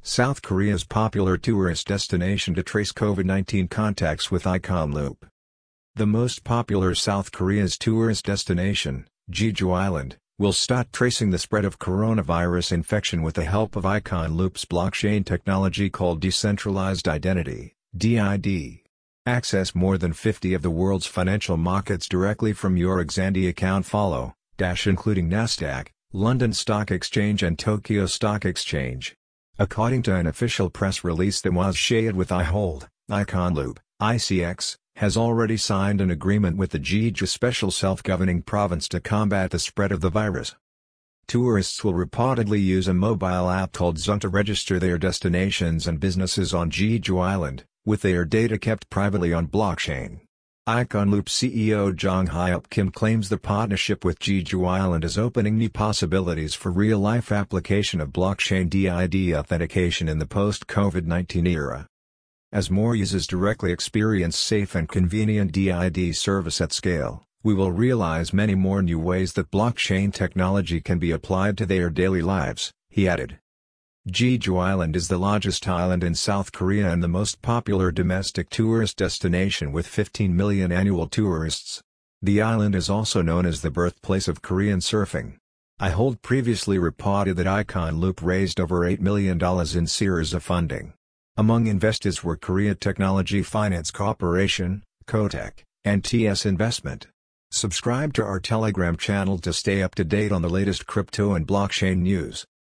South Korea's popular tourist destination to trace COVID-19 contacts with Icon Loop. The most popular South Korea's tourist destination, Jeju Island, will start tracing the spread of coronavirus infection with the help of Icon Loop's blockchain technology called Decentralized Identity (DID). Access more than 50 of the world's financial markets directly from your Xandi account including Nasdaq, London Stock Exchange and Tokyo Stock Exchange. According to an official press release that was shared with iHold, Icon Loop, ICX, has already signed an agreement with the Jeju Special Self-Governing Province to combat the spread of the virus. Tourists will reportedly use a mobile app called Zun to register their destinations and businesses on Jeju Island, with their data kept privately on blockchain. Icon Loop CEO Jong Hyuk Kim claims the partnership with Jeju Island is opening new possibilities for real-life application of blockchain DID authentication in the post-COVID-19 era. As more users directly experience safe and convenient DID service at scale, we will realize many more new ways that blockchain technology can be applied to their daily lives, he added. Jeju Island is the largest island in South Korea and the most popular domestic tourist destination with 15 million annual tourists. The island is also known as the birthplace of Korean surfing. iHold previously reported that Icon Loop raised over $8 million in series of funding. Among investors were Korea Technology Finance Corporation, Kotek, and TS Investment. Subscribe to our Telegram channel to stay up to date on the latest crypto and blockchain news.